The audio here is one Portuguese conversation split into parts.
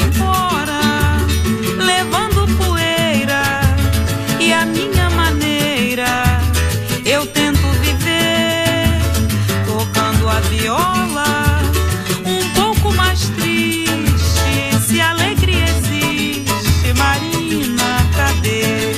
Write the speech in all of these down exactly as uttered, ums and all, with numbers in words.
embora, levando poeira, e a minha maneira eu tento viver, tocando a viola, um pouco mais triste. Se a alegria existe, Marina, cadê?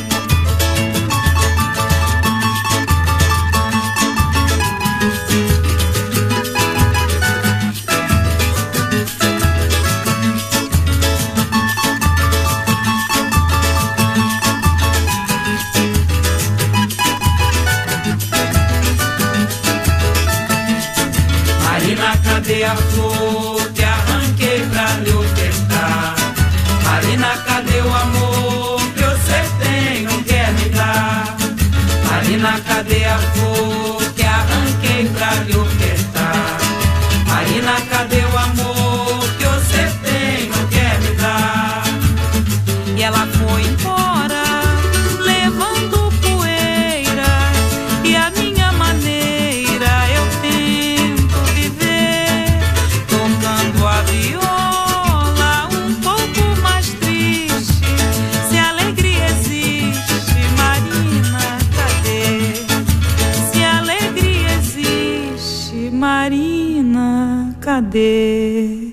Cadê a flor que arranquei pra lhe ofertar? Marina, cadê o amor que você tem, não quer me dar? Marina, cadê a flor que arranquei pra lhe ofertar? Marina, cadê o amor que você tem, não quer me dar? E ela foi embora, levando poeira, e a minha maneira eu tento viver, tocando a viola, um pouco mais triste. Se a alegria existe, Marina, cadê? Se a alegria existe, Marina, cadê?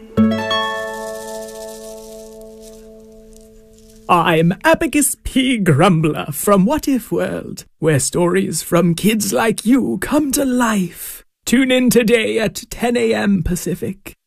I'm Abacus P. Grumbler from What If World, where stories from kids like you come to life. Tune in today at ten a m Pacific.